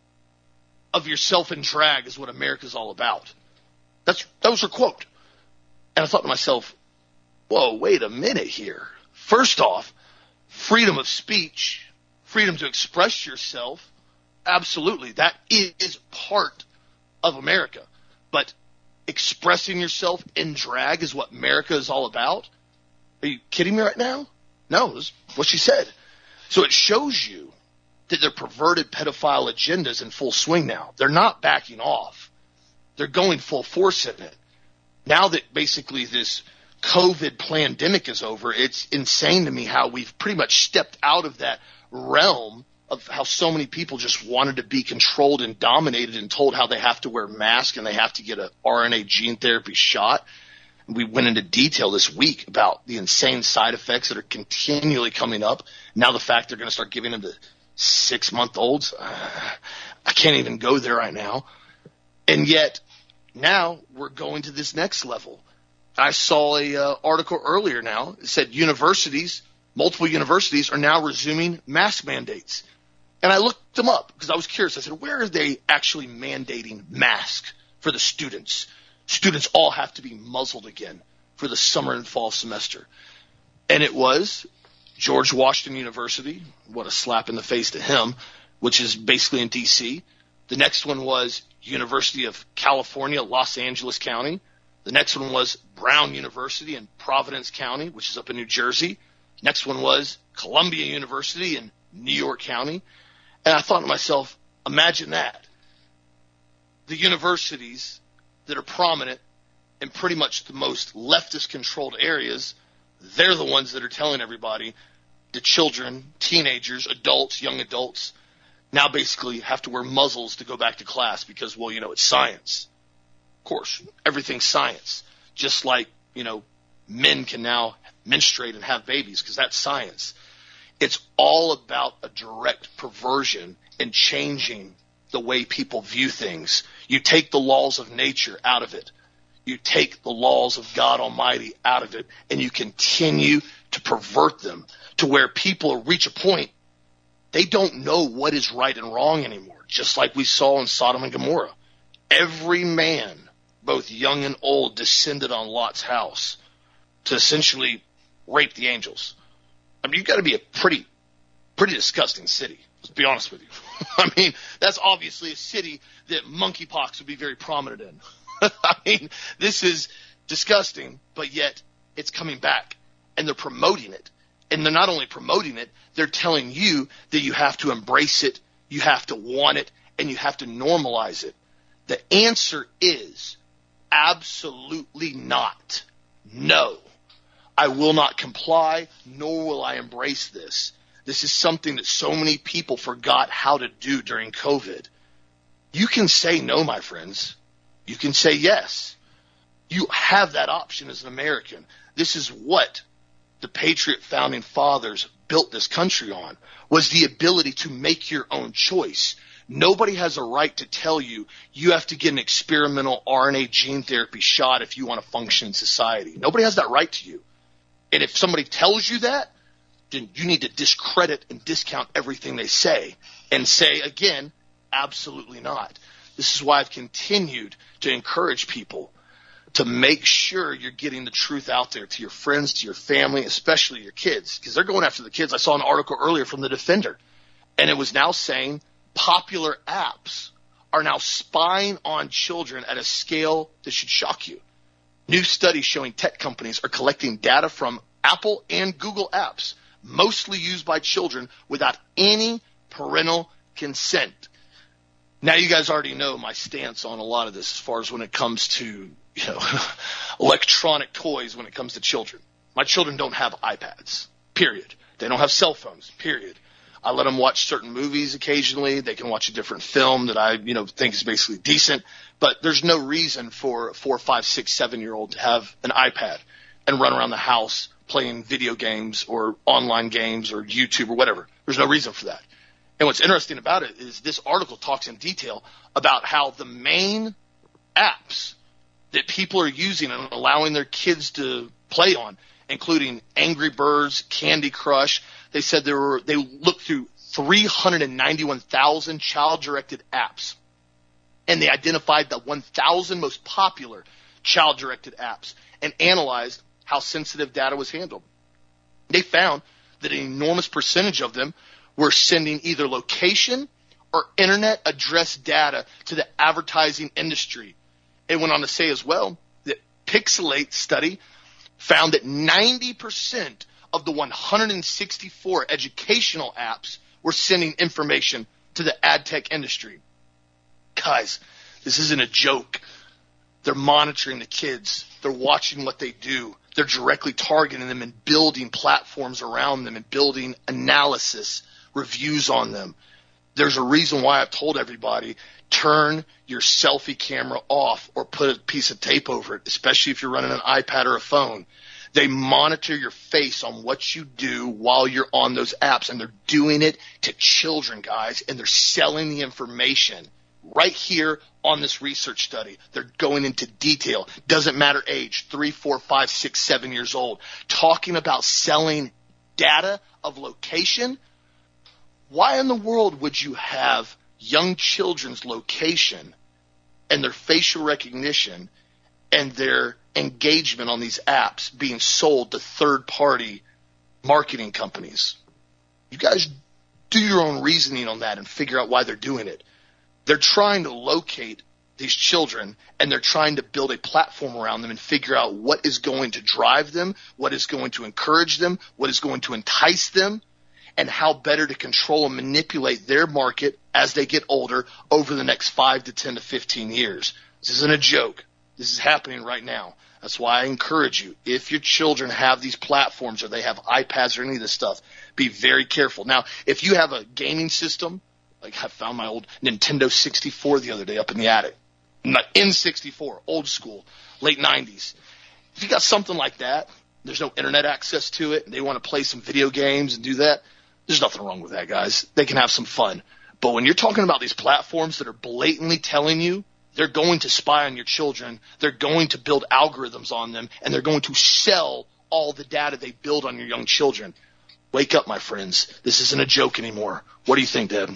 [SPEAKER 1] of yourself in drag is what America's all about. That was her quote. And I thought to myself, whoa, wait a minute here. First off, freedom of speech, freedom to express yourself, absolutely, that is part of America. But expressing yourself in drag is what America is all about? Are you kidding me right now? No, that's what she said. So it shows you that their perverted pedophile agenda is in full swing now. They're not backing off. They're going full force in it. Now that basically this COVID pandemic is over, it's insane to me how we've pretty much stepped out of that realm of how so many people just wanted to be controlled and dominated and told how they have to wear masks and they have to get a RNA gene therapy shot. And we went into detail this week about the insane side effects that are continually coming up. Now the fact they're going to start giving them to 6-month-olds, I can't even go there right now. And yet now we're going to this next level. I saw a article earlier now. It said multiple universities are now resuming mask mandates. And I looked them up because I was curious. I said, where are they actually mandating masks for the students? Students all have to be muzzled again for the summer and fall semester. And it was George Washington University. What a slap in the face to him, which is basically in D.C. The next one was University of California, Los Angeles County. The next one was Brown University in Providence County, which is up in New Jersey. Next one was Columbia University in New York County. And I thought to myself, imagine that. The universities that are prominent in pretty much the most leftist-controlled areas, they're the ones that are telling everybody, the children, teenagers, adults, young adults, now basically have to wear muzzles to go back to class because, well, it's science. Of course, everything's science. Just like, men can now menstruate and have babies because that's science. It's all about a direct perversion and changing the way people view things. You take the laws of nature out of it. You take the laws of God Almighty out of it, and you continue to pervert them to where people reach a point they don't know what is right and wrong anymore, just like we saw in Sodom and Gomorrah. Every man, both young and old, descended on Lot's house to essentially rape the angels. I mean, you've got to be a pretty disgusting city. Let's be honest with you. I mean, that's obviously a city that monkeypox would be very prominent in. I mean, this is disgusting, but yet it's coming back, and they're promoting it. And they're not only promoting it, they're telling you that you have to embrace it, you have to want it, and you have to normalize it. The answer is absolutely not. No. I will not comply, nor will I embrace this. This is something that so many people forgot how to do during COVID. You can say no, my friends. You can say yes. You have that option as an American. This is what the Patriot founding fathers built this country on, was the ability to make your own choice. Nobody has a right to tell you you have to get an experimental RNA gene therapy shot if you want to function in society. Nobody has that right to you. And if somebody tells you that, then you need to discredit and discount everything they say and say, again, absolutely not. This is why I've continued to encourage people to make sure you're getting the truth out there to your friends, to your family, especially your kids, because they're going after the kids. I saw an article earlier from The Defender, and it was now saying popular apps are now spying on children at a scale that should shock you. New studies showing tech companies are collecting data from Apple and Google apps, mostly used by children without any parental consent. Now, you guys already know my stance on a lot of this as far as when it comes to electronic toys when it comes to children. My children don't have iPads, period. They don't have cell phones, period. I let them watch certain movies occasionally. They can watch a different film that I, think is basically decent. But there's no reason for a 4, 5, 6, 7-year-old to have an iPad and run around the house playing video games or online games or YouTube or whatever. There's no reason for that. And what's interesting about it is this article talks in detail about how the main apps that people are using and allowing their kids to play on, including Angry Birds, Candy Crush. They said they looked through 391,000 child-directed apps, and they identified the 1,000 most popular child-directed apps and analyzed how sensitive data was handled. They found that an enormous percentage of them were sending either location or internet address data to the advertising industry. It went on to say as well that Pixelate study found that 90% of the 164 educational apps were sending information to the ad tech industry. Guys, this isn't a joke. They're monitoring the kids. They're watching what they do. They're directly targeting them and building platforms around them and building analysis, reviews on them. There's a reason why I've told everybody, turn your selfie camera off or put a piece of tape over it, especially if you're running an iPad or a phone. They monitor your face on what you do while you're on those apps, and they're doing it to children, guys, and they're selling the information right here on this research study. They're going into detail. Doesn't matter age, 3, 4, 5, 6, 7 years old. Talking about selling data of location. Why in the world would you have young children's location and their facial recognition and their engagement on these apps being sold to third-party marketing companies? You guys do your own reasoning on that and figure out why they're doing it. They're trying to locate these children, and they're trying to build a platform around them and figure out what is going to drive them, what is going to encourage them, what is going to entice them, and how better to control and manipulate their market as they get older over the next 5 to 10 to 15 years. This isn't a joke. This is happening right now. That's why I encourage you, if your children have these platforms or they have iPads or any of this stuff, be very careful. Now, if you have a gaming system, like I found my old Nintendo 64 the other day up in the attic, N64, old school, late 90s. If you got something like that, there's no internet access to it, and they want to play some video games and do that, there's nothing wrong with that, guys. They can have some fun. But when you're talking about these platforms that are blatantly telling you they're going to spy on your children, they're going to build algorithms on them, and they're going to sell all the data they build on your young children, wake up, my friends. This isn't a joke anymore. What do you think, Dad?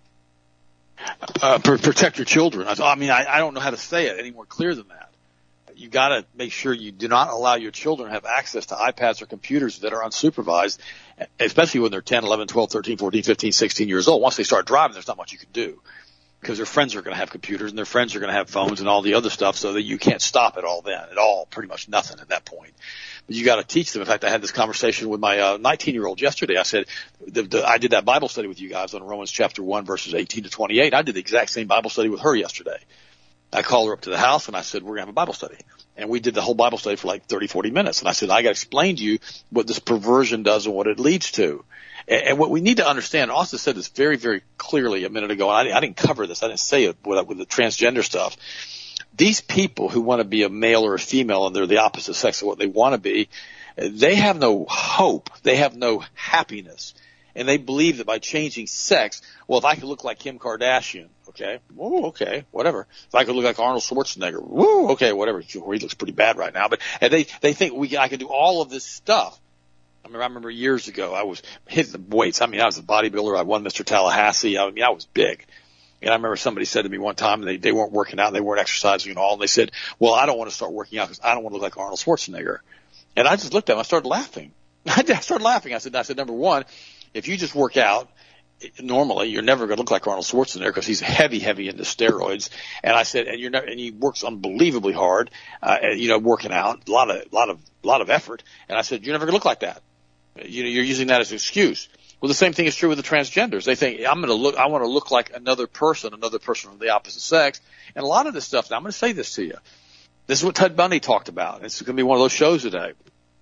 [SPEAKER 2] Protect your children. I mean, I don't know how to say it any more clear than that. You got to make sure you do not allow your children to have access to iPads or computers that are unsupervised, especially when they're 10, 11, 12, 13, 14, 15, 16 years old. Once they start driving, there's not much you can do because their friends are going to have computers and their friends are going to have phones and all the other stuff, so that you can't stop it all then at all, pretty much nothing at that point. But you got to teach them. In fact, I had this conversation with my 19-year-old yesterday. I said, I did that Bible study with you guys on Romans chapter 1, verses 18 to 28. I did the exact same Bible study with her yesterday. I called her up to the house and I said, we're going to have a Bible study. And we did the whole Bible study for like 30, 40 minutes. And I said, I got to explain to you what this perversion does and what it leads to. And what we need to understand, Austin said this very, very clearly a minute ago, and I didn't cover this. I didn't say it with the transgender stuff. These people who want to be a male or a female and they're the opposite sex of what they want to be, they have no hope. They have no happiness. And they believe that by changing sex, well, if I could look like Kim Kardashian, okay, whoa, okay, whatever. If I could look like Arnold Schwarzenegger, whoa, okay, whatever. He looks pretty bad right now, but they think I can do all of this stuff. I remember years ago, I was hitting the weights. I mean, I was a bodybuilder. I won Mr. Tallahassee. I mean, I was big. And I remember somebody said to me one time, they weren't working out, they weren't exercising at all, and they said, well, I don't want to start working out because I don't want to look like Arnold Schwarzenegger. And I just looked at them. I started laughing. I said, number one, if you just work out normally, you're never going to look like Arnold Schwarzenegger because he's heavy into steroids. And I said, and he works unbelievably hard, working out, a lot of effort. And I said, you're never going to look like that. You're using that as an excuse. Well, the same thing is true with the transgenders. They think, I want to look like another person from the opposite sex. And a lot of this stuff, now I'm going to say this to you. This is what Ted Bundy talked about. It's going to be one of those shows today.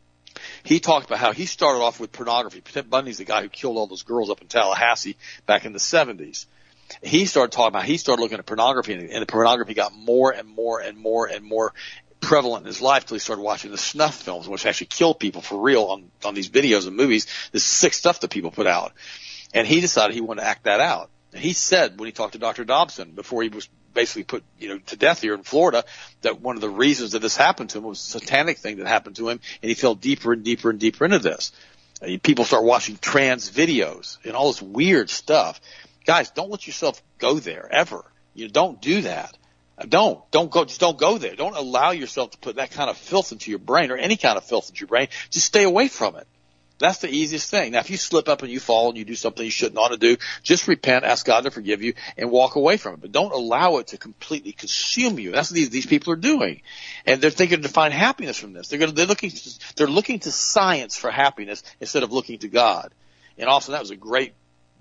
[SPEAKER 2] He talked about how he started off with pornography. Ted Bundy's the guy who killed all those girls up in Tallahassee back in the 70s. He started looking at pornography, and the pornography got more and more and more and more prevalent in his life till he started watching the snuff films, which actually kill people for real on these videos and movies. This sick stuff that people put out. And he decided he wanted to act that out. And he said when he talked to Dr. Dobson before he was basically put to death here in Florida, that one of the reasons that this happened to him was a satanic thing that happened to him, and he fell deeper and deeper and deeper into this. People start watching trans videos and all this weird stuff. Guys, don't let yourself go there ever. Don't do that. Don't go there. Don't allow yourself to put that kind of filth into your brain or any kind of filth into your brain. Just stay away from it. That's the easiest thing. Now, if you slip up and you fall and you do something you shouldn't ought to do, just repent, ask God to forgive you, and walk away from it. But don't allow it to completely consume you. That's what these people are doing, and they're thinking to find happiness from this. They're looking to science for happiness instead of looking to God. And also, that was a great.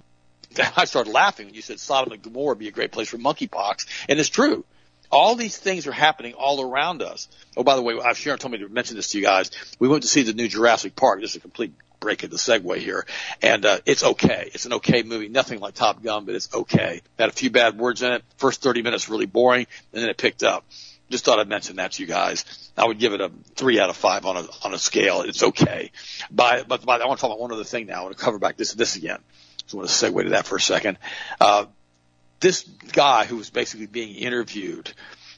[SPEAKER 2] I started laughing when you said Sodom and Gomorrah would be a great place for monkeypox, and it's true. All these things are happening all around us. Oh, by the way, Sharon told me to mention this to you guys. We went to see the new Jurassic Park. This is a complete break in the segue here. And it's okay. It's an okay movie. Nothing like Top Gun, but it's okay. Had a few bad words in it. First 30 minutes really boring, and then it picked up. Just thought I'd mention that to you guys. I would give it a 3 out of 5 on a scale. It's okay. But I want to talk about one other thing now. I want to cover back this again. So I want to segue to that for a second. this guy who was basically being interviewed,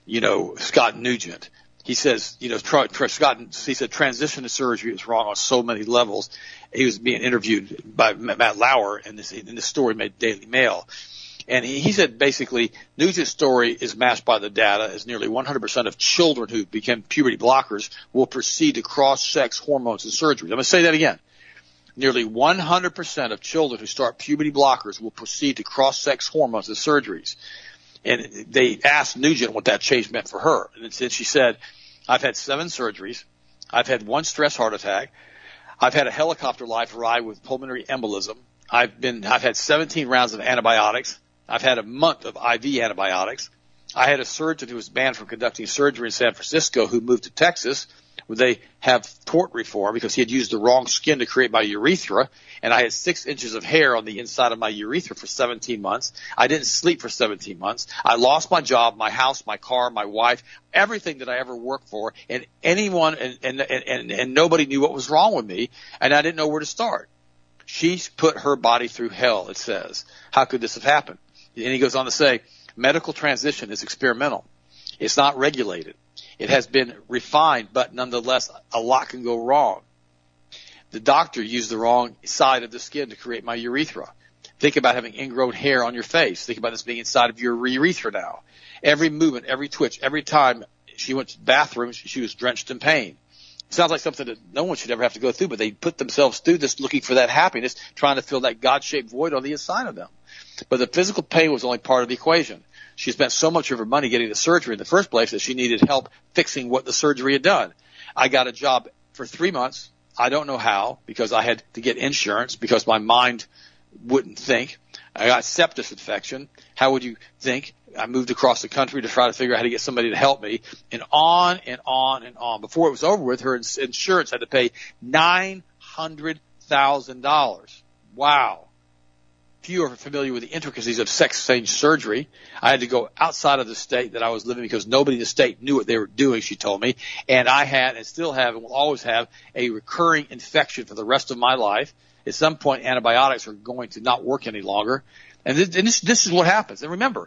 [SPEAKER 2] Scott Nugent, he says, Scott, he said transition to surgery is wrong on so many levels. He was being interviewed by Matt Lauer, and this story made Daily Mail. And he said basically Nugent's story is matched by the data as nearly 100% of children who become puberty blockers will proceed to cross-sex hormones and surgeries. I'm going to say that again. Nearly 100% of children who start puberty blockers will proceed to cross-sex hormones and surgeries. And they asked Nugent what that change meant for her. And she said, I've had 7 surgeries. I've had 1 stress heart attack. I've had a helicopter life ride with pulmonary embolism. I've had 17 rounds of antibiotics. I've had a month of IV antibiotics. I had a surgeon who was banned from conducting surgery in San Francisco who moved to Texas where they have tort reform because he had used the wrong skin to create my urethra, and I had 6 inches of hair on the inside of my urethra for 17 months. I didn't sleep for 17 months. I lost my job, my house, my car, my wife, everything that I ever worked for, and anyone and nobody knew what was wrong with me, and I didn't know where to start. She's put her body through hell, it says. How could this have happened? And he goes on to say, medical transition is experimental. It's not regulated. It has been refined, but nonetheless, a lot can go wrong. The doctor used the wrong side of the skin to create my urethra. Think about having ingrown hair on your face. Think about this being inside of your urethra now. Every movement, every twitch, every time she went to the bathroom, she was drenched in pain. It sounds like something that no one should ever have to go through, but they put themselves through this looking for that happiness, trying to fill that God-shaped void on the inside of them. But the physical pain was only part of the equation. She spent so much of her money getting the surgery in the first place that she needed help fixing what the surgery had done. I got a job for 3 months. I don't know how, because I had to get insurance because my mind wouldn't think. I got sepsis infection. How would you think? I moved across the country to try to figure out how to get somebody to help me, and on and on and on. Before it was over with, her insurance had to pay $900,000. Wow. If you are familiar with the intricacies of sex change surgery, I had to go outside of the state that I was living because nobody in the state knew what they were doing, she told me. And I had and still have and will always have a recurring infection for the rest of my life. At some point, antibiotics are going to not work any longer. And this is what happens. And remember,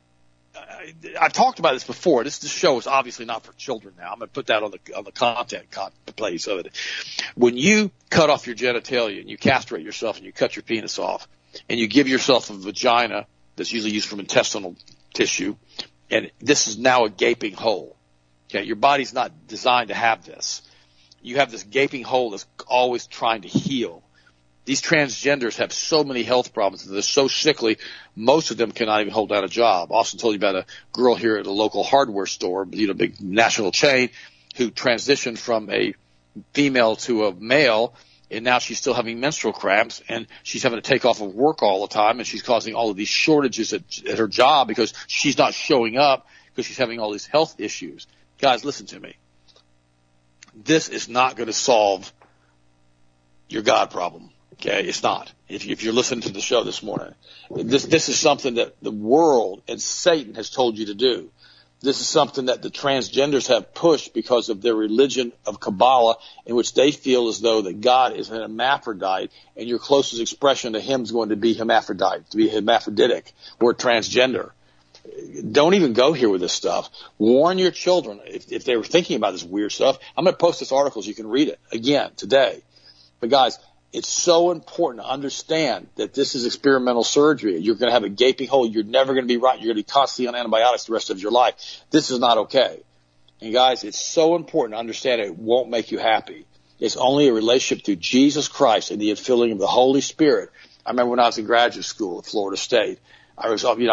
[SPEAKER 2] I've talked about this before. This show is obviously not for children now. I'm going to put that on the content place of it. When you cut off your genitalia and you castrate yourself and you cut your penis off, and you give yourself a vagina that's usually used from intestinal tissue, and this is now a gaping hole. Okay, your body's not designed to have this. You have this gaping hole that's always trying to heal. These transgenders have so many health problems. They're so sickly, most of them cannot even hold down a job. Austin told you about a girl here at a local hardware store, big national chain, who transitioned from a female to a male, and now she's still having menstrual cramps, and she's having to take off of work all the time, and she's causing all of these shortages at her job because she's not showing up because she's having all these health issues. Guys, listen to me. This is not going to solve your God problem. Okay, it's not. If you're listening to the show this morning, this is something that the world and Satan has told you to do. This is something that the transgenders have pushed because of their religion of Kabbalah, in which they feel as though that God is an hermaphrodite, and your closest expression to him is going to be hermaphrodite, to be hermaphroditic or transgender. Don't even go here with this stuff. Warn your children if they were thinking about this weird stuff. I'm going to post this article so you can read it again today. But guys, it's so important to understand that this is experimental surgery. You're going to have a gaping hole. You're never going to be right. You're going to be constantly on antibiotics the rest of your life. This is not okay. And guys, it's so important to understand it won't make you happy. It's only a relationship through Jesus Christ and the infilling of the Holy Spirit. I remember when I was in graduate school at Florida State. I was in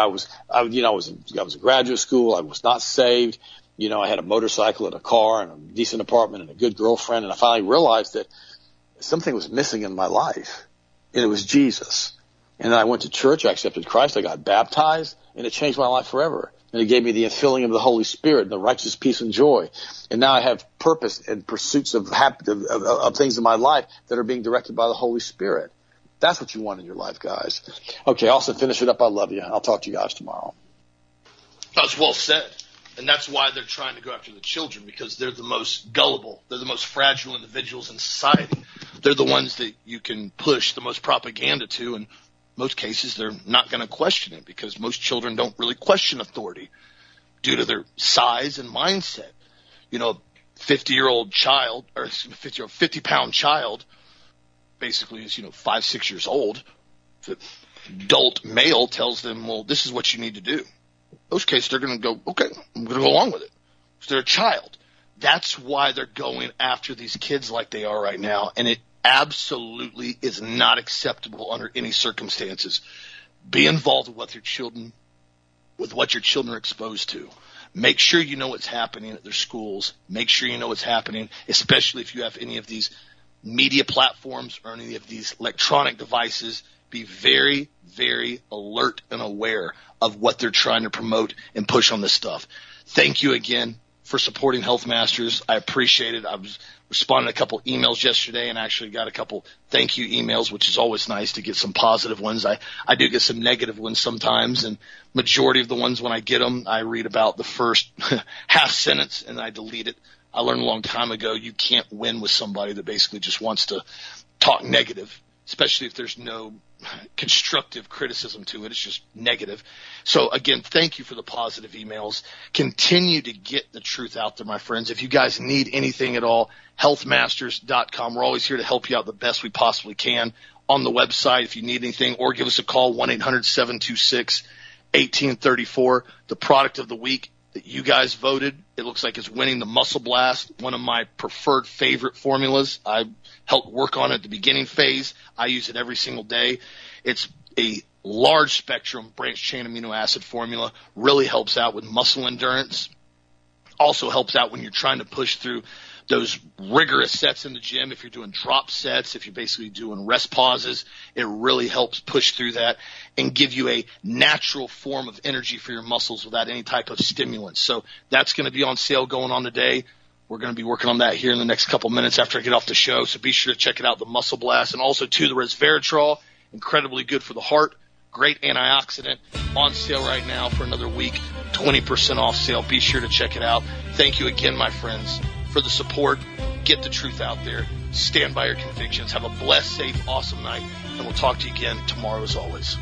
[SPEAKER 2] graduate school. I was not saved. I had a motorcycle and a car and a decent apartment and a good girlfriend. And I finally realized that something was missing in my life, and it was Jesus. And then I went to church, I accepted Christ, I got baptized, and it changed my life forever. And it gave me the infilling of the Holy Spirit and the righteous peace and joy. And now I have purpose and pursuits of things in my life that are being directed by the Holy Spirit. That's what you want in your life, guys. Okay, Austin, finish it up. I love you. I'll talk to you guys tomorrow.
[SPEAKER 1] That's well said. And that's why they're trying to go after the children, because they're the most gullible. They're the most fragile individuals in society. They're the ones that you can push the most propaganda to. And most cases, they're not going to question it because most children don't really question authority due to their size and mindset. You know, a 50-year-old child or 50-pound child basically is, 5, 6 years old. The adult male tells them, well, this is what you need to do. In most cases, they're going to go, okay, I'm going to go along with it. So they're a child. That's why they're going after these kids like they are right now. And it absolutely is not acceptable under any circumstances. Be involved with what your children are exposed to. Make sure you know what's happening at their schools. Make sure you know what's happening, especially if you have any of these media platforms or any of these electronic devices. Be very, very alert and aware of what they're trying to promote and push on this stuff. Thank you again for supporting Health Masters. I appreciate it. I was responding to a couple emails yesterday and actually got a couple thank you emails, which is always nice to get some positive ones. I do get some negative ones sometimes, and majority of the ones when I get them, I read about the first half sentence and I delete it. I learned a long time ago you can't win with somebody that basically just wants to talk negative, especially if there's no constructive criticism to it. It's just negative. So again, thank you for the positive emails. Continue to get the truth out there, my friends. If you guys need anything at all, healthmasters.com. We're always here to help you out the best we possibly can on the website if you need anything, or give us a call, 1-800-726-1834. The product of the week that you guys voted, it looks like it's winning the Muscle Blast, one of my preferred favorite formulas. I helped work on it at the beginning phase. I use it every single day. It's a large spectrum branched chain amino acid formula, really helps out with muscle endurance, also helps out when you're trying to push through those rigorous sets in the gym. If you're doing drop sets, if you're basically doing rest pauses, it really helps push through that and give you a natural form of energy for your muscles without any type of stimulant. So that's going to be on sale going on today. We're going to be working on that here in the next couple minutes after I get off the show. So be sure to check it out, the Muscle Blast, and also too, the resveratrol, incredibly good for the heart. Great antioxidant, on sale right now for another week, 20% off sale. Be sure to check it out. Thank you again, my friends, for the support. Get the truth out there. Stand by your convictions. Have a blessed, safe, awesome night, and we'll talk to you again tomorrow as always.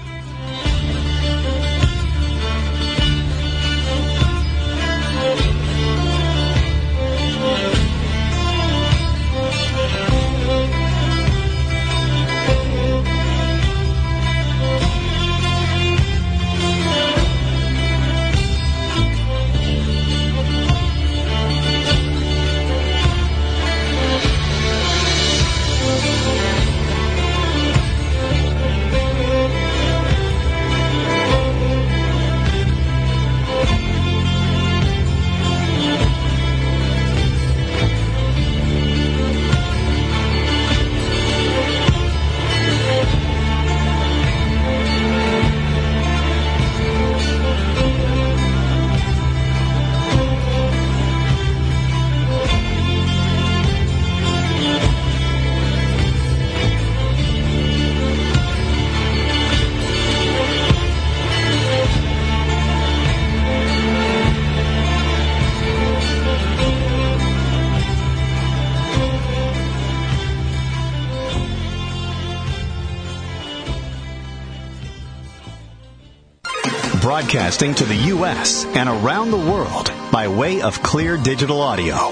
[SPEAKER 3] Broadcasting to the U.S. and around the world by way of clear digital audio,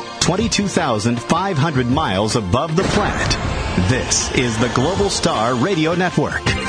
[SPEAKER 3] 22,500 miles above the planet. This is the Global Star Radio Network.